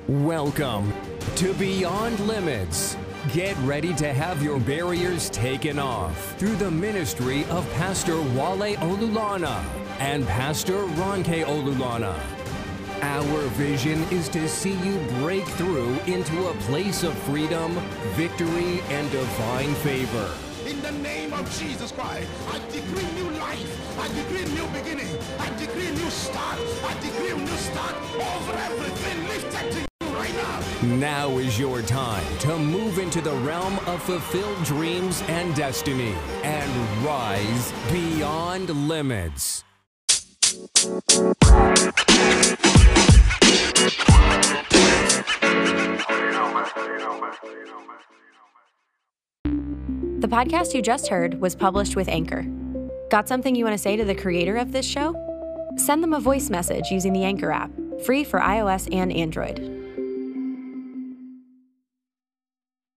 Welcome to Beyond Limits. Get ready to have your barriers taken off through the ministry of Pastor Wale Olulana and Pastor Ronke Olulana. Our vision is to see you break through into a place of freedom, victory, and divine favor. In the name of Jesus Christ, I decree new life. I decree new beginning. I decree new start. I decree new start over everything lifted to you right now. Now is your time to move into the realm of fulfilled dreams and destiny and rise beyond limits. The podcast you just heard was published with Anchor. Got something you want to say to the creator of this show? Send them a voice message using the Anchor app, free for iOS and Android.